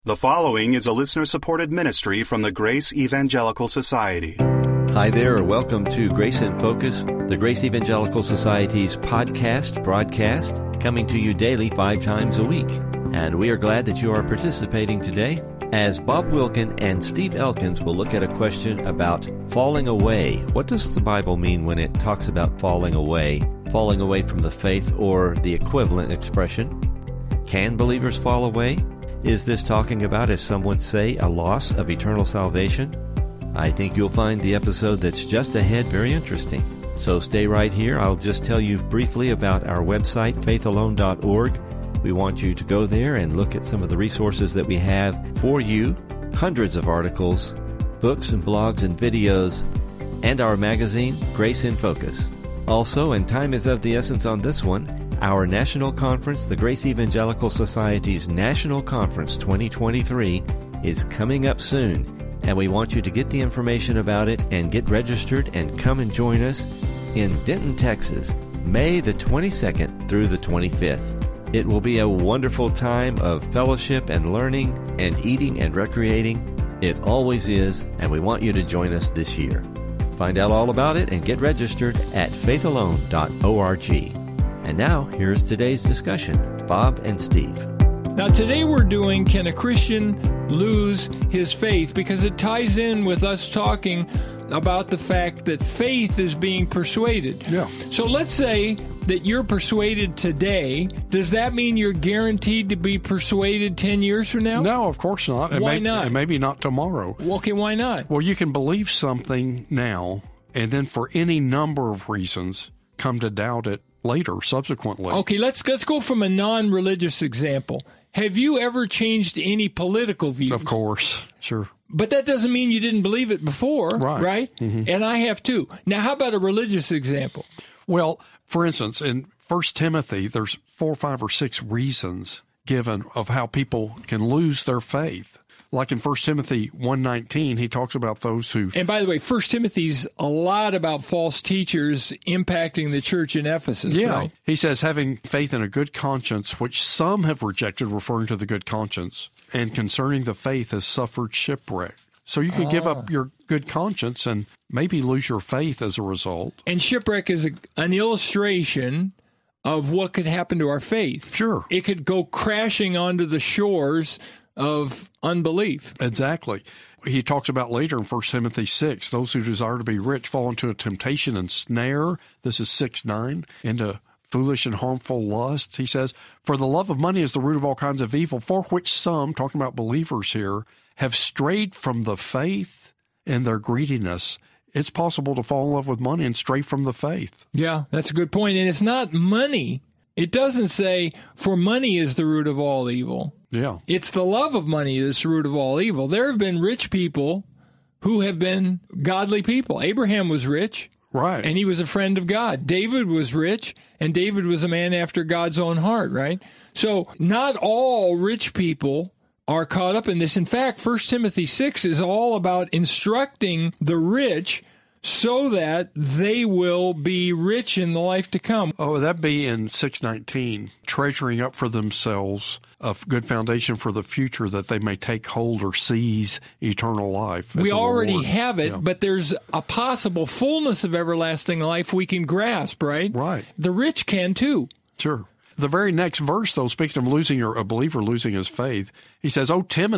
The following is a listener-supported ministry from the Grace Evangelical Society. Hi there, welcome to Grace in Focus, the Grace Evangelical Society's podcast broadcast, coming to you daily 5 times a week. And we are glad that you are participating today, as Bob Wilkin and Steve Elkins will look at a question about falling away. What does the Bible mean when it talks about falling away from the faith, or the equivalent expression? Can believers fall away? Is this talking about, as some would say, a loss of eternal salvation? I think you'll find the episode that's just ahead very interesting. So stay right here. I'll just tell you briefly about our website, faithalone.org. We want you to go there and look at some of the resources that we have for you. Hundreds of articles, books and blogs and videos, and our magazine, Grace in Focus. Also, and time is of the essence on this one, our national conference, the Grace Evangelical Society's National Conference 2023, is coming up soon, and we want you to get the information about it and get registered and come and join us in Denton, Texas, May the 22nd through the 25th. It will be a wonderful time of fellowship and learning and eating and recreating. It always is, and we want you to join us this year. Find out all about it and get registered at faithalone.org. And now, here's today's discussion. Bob and Steve. Now, today we're doing, can a Christian lose his faith? Because it ties in with us talking about the fact that faith is being persuaded. Yeah. So let's say that you're persuaded today. Does that mean you're guaranteed to be persuaded 10 years from now? No, of course not. Why not? And maybe not tomorrow. Okay, why not? Well, you can believe something now, and then for any number of reasons, come to doubt it later, subsequently. Okay, let's go from a non-religious example. Have you ever changed any political views? Of course, sure. But that doesn't mean you didn't believe it before, right? Mm-hmm. And I have too. Now, how about a religious example? Well, for instance, in 1 Timothy, there's 4, 5, or 6 reasons given of how people can lose their faith. Like in 1 Timothy 1:19, he talks about those who... And by the way, 1 Timothy's a lot about false teachers impacting the church in Ephesus, right? He says, having faith in a good conscience, which some have rejected, referring to the good conscience, and concerning the faith has suffered shipwreck. So you could give up your good conscience and maybe lose your faith as a result. And shipwreck is an illustration of what could happen to our faith. Sure. It could go crashing onto the shores of unbelief. Exactly. He talks about later in 1 Timothy 6, those who desire to be rich fall into a temptation and snare. This is 6:9, into foolish and harmful lust. He says, for the love of money is the root of all kinds of evil, for which some, talking about believers here, have strayed from the faith in their greediness. It's possible to fall in love with money and stray from the faith. Yeah, that's a good point. And it's not money. It doesn't say, for money is the root of all evil. Yeah. It's the love of money that's the root of all evil. There have been rich people who have been godly people. Abraham was rich. Right. And he was a friend of God. David was rich, and David was a man after God's own heart, right? So not all rich people are caught up in this. In fact, 1 Timothy 6 is all about instructing the rich so that they will be rich in the life to come. Oh, that'd be in 6:19, treasuring up for themselves a good foundation for the future, that they may take hold or seize eternal life. We already have it, but there's a possible fullness of everlasting life we can grasp, right? Right. The rich can too. Sure. The very next verse, though, speaking of a believer losing his faith, he says, "O Timothy, !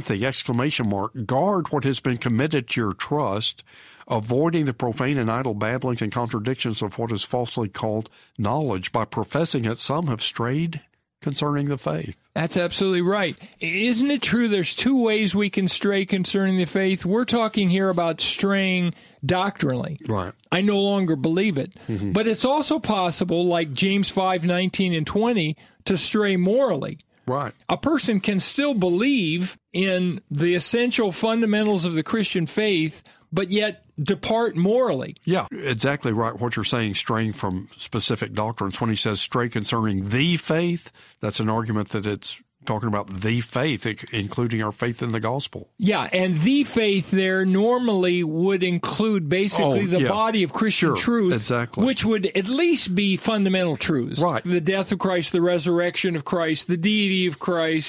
Guard what has been committed to your trust, avoiding the profane and idle babblings and contradictions of what is falsely called knowledge. By professing it, some have strayed concerning the faith." That's absolutely right. Isn't it true there's 2 ways we can stray concerning the faith? We're talking here about straying doctrinally. Right. I no longer believe it. Mm-hmm. But it's also possible, like James 5:19 and 20, to stray morally. Right. A person can still believe in the essential fundamentals of the Christian faith, but yet depart morally. Yeah, exactly right. What you're saying, straying from specific doctrines. When he says stray concerning the faith, that's an argument that it's talking about the faith, including our faith in the gospel. Yeah, and the faith there normally would include basically the body of Christian truth, exactly, which would at least be fundamental truths. Right. The death of Christ, the resurrection of Christ, the deity of Christ,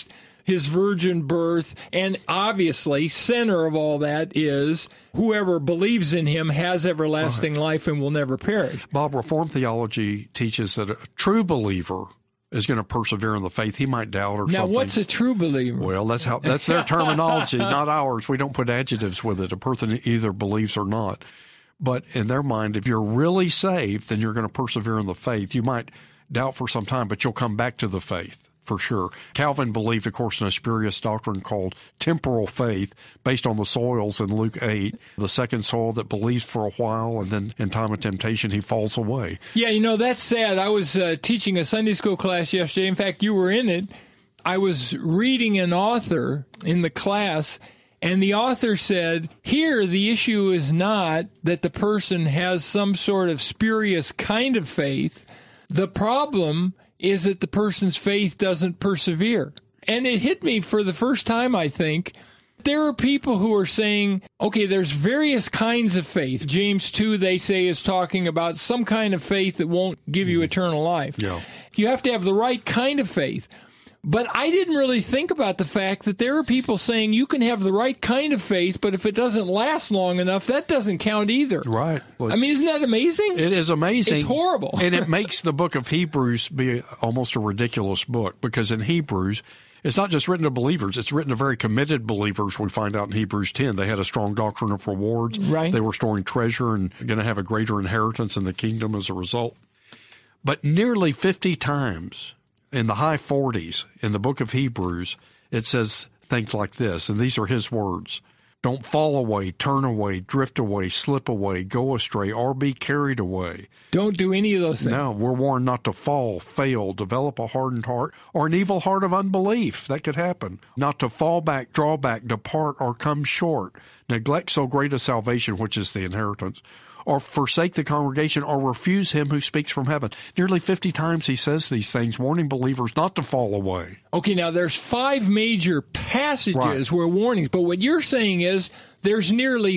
his virgin birth, and obviously, center of all that is whoever believes in him has everlasting life and will never perish. Bob, Reformed theology teaches that a true believer is going to persevere in the faith. He might doubt or now, something. Now, what's a true believer? Well, that's their terminology, not ours. We don't put adjectives with it. A person either believes or not. But in their mind, if you're really saved, then you're going to persevere in the faith. You might doubt for some time, but you'll come back to the faith for sure. Calvin believed, of course, in a spurious doctrine called temporal faith based on the soils in Luke 8, the second soil that believes for a while, and then in time of temptation, he falls away. Yeah, that's sad. I was teaching a Sunday school class yesterday. In fact, you were in it. I was reading an author in the class, and the author said, here the issue is not that the person has some sort of spurious kind of faith. The problem is that the person's faith doesn't persevere. And it hit me for the first time, I think. There are people who are saying, okay, there's various kinds of faith. James 2, they say, is talking about some kind of faith that won't give you eternal life. Yeah. You have to have the right kind of faith. But I didn't really think about the fact that there are people saying you can have the right kind of faith, but if it doesn't last long enough, that doesn't count either. Right. Well, I mean, isn't that amazing? It is amazing. It's horrible. And it makes the book of Hebrews be almost a ridiculous book, because in Hebrews, it's not just written to believers. It's written to very committed believers. We find out in Hebrews 10, they had a strong doctrine of rewards. Right. They were storing treasure and going to have a greater inheritance in the kingdom as a result. But nearly 50 times in the high 40s in the book of Hebrews, it says things like this, and these are his words. Don't fall away, turn away, drift away, slip away, go astray, or be carried away. Don't do any of those things. No, we're warned not to fall, fail, develop a hardened heart, or an evil heart of unbelief. That could happen. Not to fall back, draw back, depart, or come short. Neglect so great a salvation, which is the inheritance, or forsake the congregation, or refuse him who speaks from heaven. Nearly 50 times he says these things, warning believers not to fall away. Okay, now there's 5 major passages where warnings, but what you're saying is there's nearly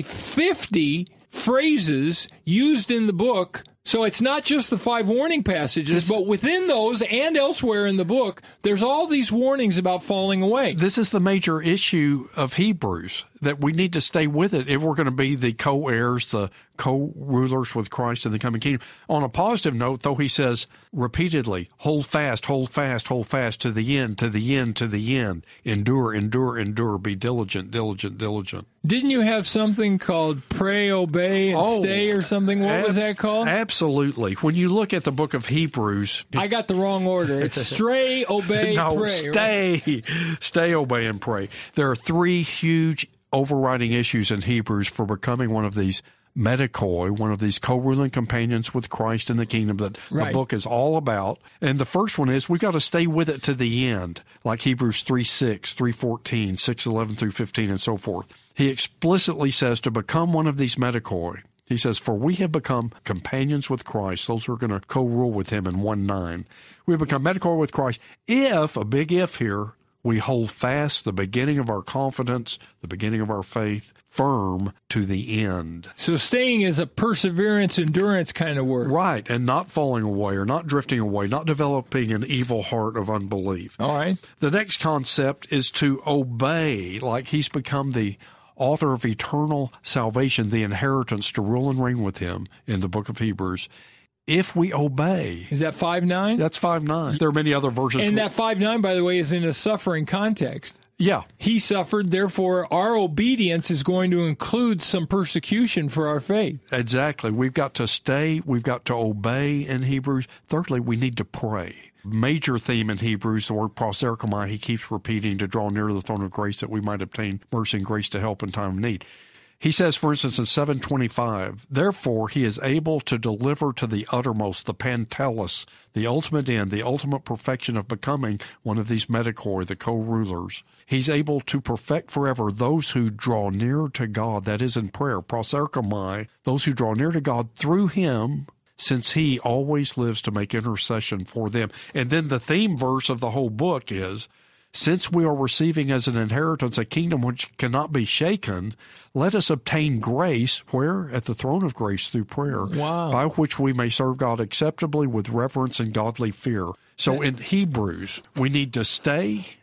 50 phrases used in the book. So it's not just the 5 warning passages, but within those and elsewhere in the book, there's all these warnings about falling away. This is the major issue of Hebrews, that we need to stay with it if we're going to be the co-heirs, the co-rulers with Christ in the coming kingdom. On a positive note, though, he says repeatedly, hold fast, hold fast, hold fast to the end, to the end, to the end. Endure, endure, endure. Be diligent, diligent, diligent. Didn't you have something called pray, obey, and stay or something? What was that called? Absolutely. When you look at the book of Hebrews... I got the wrong order. It's stray, obey, no, pray. Stay. Right? Stay, obey, and pray. There are 3 huge overriding issues in Hebrews for becoming one of these medikoi, one of these co-ruling companions with Christ in the kingdom that the book is all about. And the first one is we've got to stay with it to the end, like Hebrews 3:6, 3:14, 6:11 through 15, and so forth. He explicitly says to become one of these medikoi. He says, for we have become companions with Christ, those who are going to co-rule with him in 1:9. We have become medikoi with Christ if, a big if here, we hold fast the beginning of our confidence, the beginning of our faith, firm to the end. So staying is a perseverance, endurance kind of word. Right, and not falling away or not drifting away, not developing an evil heart of unbelief. All right. The next concept is to obey, like he's become the author of eternal salvation, the inheritance to rule and reign with him in the book of Hebrews. If we obey. Is that 5:9? That's 5:9. There are many other versions. And that 5:9, by the way, is in a suffering context. Yeah. He suffered, therefore our obedience is going to include some persecution for our faith. Exactly. We've got to stay. We've got to obey in Hebrews. Thirdly, we need to pray. Major theme in Hebrews, the word proserchomai, he keeps repeating, to draw near to the throne of grace that we might obtain mercy and grace to help in time of need. He says, for instance, in 7:25, therefore he is able to deliver to the uttermost the pantelis, the ultimate end, the ultimate perfection of becoming one of these medikoi, the co-rulers. He's able to perfect forever those who draw near to God, that is in prayer, proserchomai, those who draw near to God through him, since he always lives to make intercession for them. And then the theme verse of the whole book is, since we are receiving as an inheritance a kingdom which cannot be shaken, let us obtain grace, where? At the throne of grace through prayer, by which we may serve God acceptably with reverence and godly fear. So in Hebrews, we need to stay,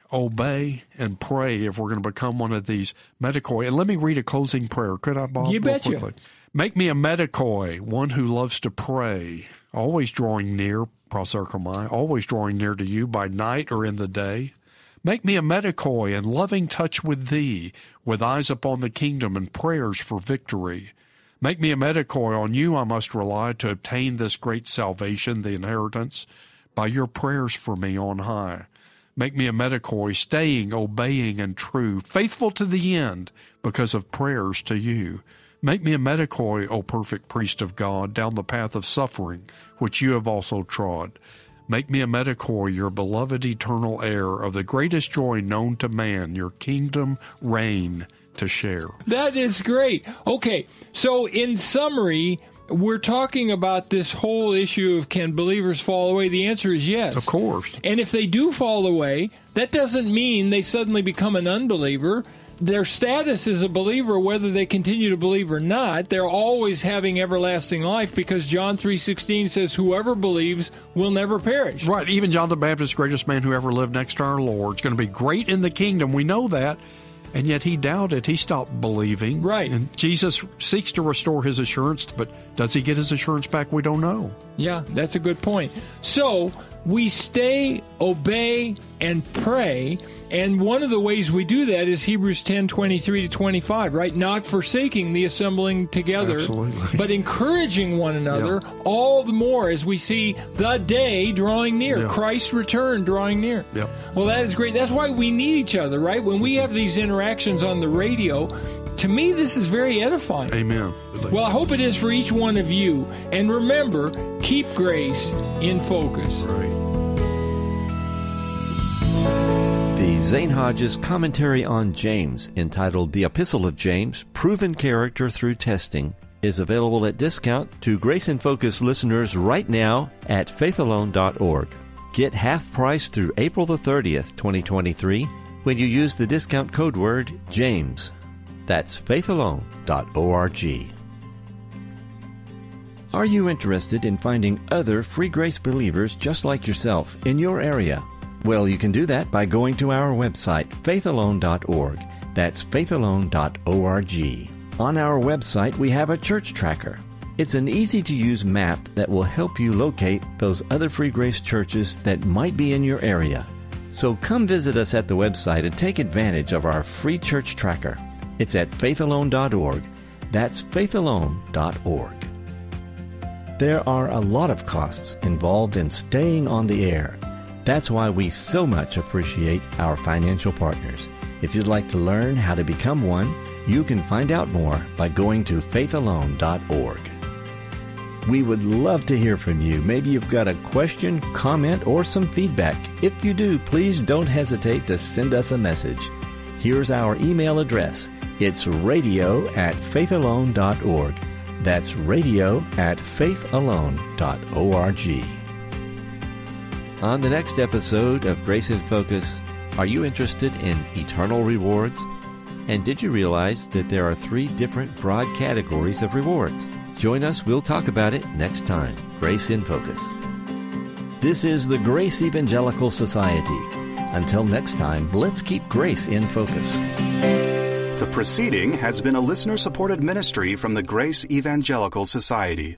obey, and pray if we're going to become one of these medicoi. And let me read a closing prayer. Could I, Bob? You betcha. Quickly? Make me a medicoi, one who loves to pray, always drawing near, prosarchomai, always drawing near to you by night or in the day. Make me a medicoi in loving touch with thee, with eyes upon the kingdom and prayers for victory. Make me a medicoi, on you I must rely to obtain this great salvation, the inheritance, by your prayers for me on high. Make me a medicoi, staying, obeying, and true, faithful to the end because of prayers to you. Make me a medicoi, O perfect priest of God, down the path of suffering, which you have also trod. Make me a medicoi, your beloved eternal heir of the greatest joy known to man, your kingdom reign to share. That is great. Okay, so in summary, we're talking about this whole issue of can believers fall away? The answer is yes. Of course. And if they do fall away, that doesn't mean they suddenly become an unbeliever. Their status as a believer, whether they continue to believe or not, they're always having everlasting life because John 3:16 says whoever believes will never perish. Right. Even John the Baptist, greatest man who ever lived next to our Lord, is going to be great in the kingdom. We know that. And yet he doubted. He stopped believing. Right. And Jesus seeks to restore his assurance, but does he get his assurance back? We don't know. Yeah, that's a good point. So we stay, obey, and pray. And one of the ways we do that is Hebrews 10:23-25, right? Not forsaking the assembling together, Absolutely. but encouraging one another all the more as we see the day drawing near, Christ's return drawing near. Yep. Well, that is great. That's why we need each other, right? When we have these interactions on the radio, to me, this is very edifying. Amen. Well, I hope it is for each one of you. And remember, keep grace in focus. Right. The Zane Hodges Commentary on James, entitled The Epistle of James, Proven Character Through Testing, is available at discount to Grace in Focus listeners right now at faithalone.org. Get half price through April the 30th, 2023, when you use the discount code word JAMES. That's faithalone.org. Are you interested in finding other Free Grace believers just like yourself in your area? Well, you can do that by going to our website, faithalone.org. That's faithalone.org. On our website, we have a church tracker. It's an easy-to-use map that will help you locate those other Free Grace churches that might be in your area. So come visit us at the website and take advantage of our free church tracker. It's at faithalone.org. That's faithalone.org. There are a lot of costs involved in staying on the air. That's why we so much appreciate our financial partners. If you'd like to learn how to become one, you can find out more by going to faithalone.org. We would love to hear from you. Maybe you've got a question, comment, or some feedback. If you do, please don't hesitate to send us a message. Here's our email address. It's radio@faithalone.org. That's radio@faithalone.org. On the next episode of Grace in Focus, are you interested in eternal rewards? And did you realize that there are 3 different broad categories of rewards? Join us, we'll talk about it next time. Grace in Focus. This is the Grace Evangelical Society. Until next time, let's keep grace in focus. The proceeding has been a listener-supported ministry from the Grace Evangelical Society.